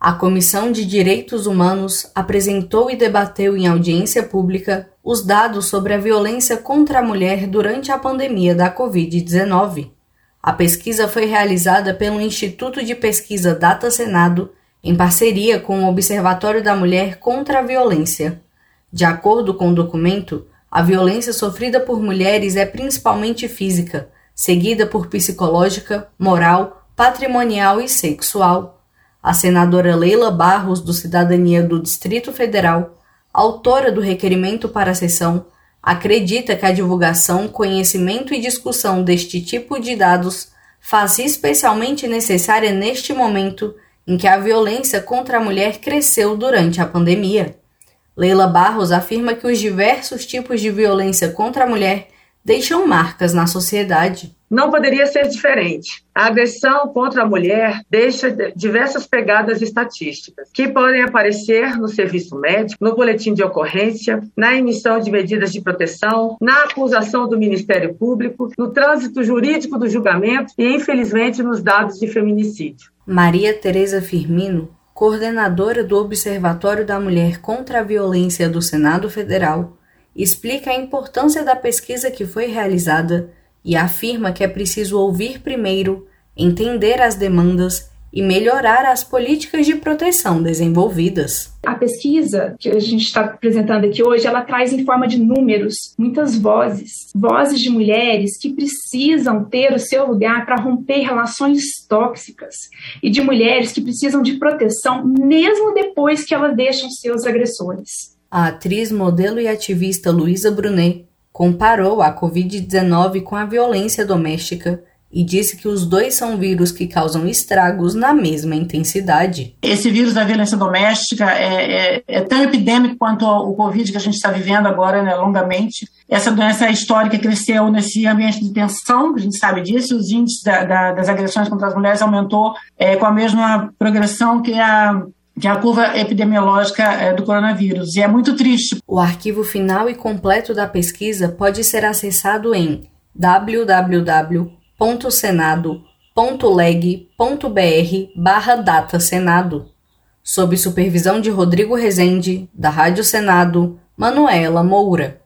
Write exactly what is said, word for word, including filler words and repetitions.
A Comissão de Direitos Humanos apresentou e debateu em audiência pública os dados sobre a violência contra a mulher durante a pandemia da covid dezenove. A pesquisa foi realizada pelo Instituto de Pesquisa Data Senado, em parceria com o Observatório da Mulher contra a Violência. De acordo com o documento, a violência sofrida por mulheres é principalmente física, seguida por psicológica, moral, patrimonial e sexual. A senadora Leila Barros, do Cidadania do Distrito Federal, autora do requerimento para a sessão, acredita que a divulgação, conhecimento e discussão deste tipo de dados faz especialmente necessária neste momento em que a violência contra a mulher cresceu durante a pandemia. Leila Barros afirma que os diversos tipos de violência contra a mulher deixam marcas na sociedade. Não poderia ser diferente. A agressão contra a mulher deixa diversas pegadas estatísticas, que podem aparecer no serviço médico, no boletim de ocorrência, na emissão de medidas de proteção, na acusação do Ministério Público, no trânsito jurídico do julgamento e, infelizmente, nos dados de feminicídio. Maria Tereza Firmino, coordenadora do Observatório da Mulher contra a Violência do Senado Federal, explica a importância da pesquisa que foi realizada e afirma que é preciso ouvir primeiro, entender as demandas e melhorar as políticas de proteção desenvolvidas. A pesquisa que a gente está apresentando aqui hoje, ela traz em forma de números muitas vozes, vozes de mulheres que precisam ter o seu lugar para romper relações tóxicas e de mulheres que precisam de proteção mesmo depois que elas deixam seus agressores. A atriz, modelo e ativista Luísa Brunet comparou a covid dezenove com a violência doméstica e disse que os dois são vírus que causam estragos na mesma intensidade. Esse vírus da violência doméstica é, é, é tão epidêmico quanto o Covid que a gente está vivendo agora, né, longamente. Essa doença histórica cresceu nesse ambiente de tensão, a gente sabe disso, os índices da, da, das agressões contra as mulheres aumentou é, com a mesma progressão que a que é a curva epidemiológica é, do coronavírus, e é muito triste. O arquivo final e completo da pesquisa pode ser acessado em w w w ponto senado ponto leg ponto b r barra data senado. Sob supervisão de Rodrigo Rezende, da Rádio Senado, Manuela Moura.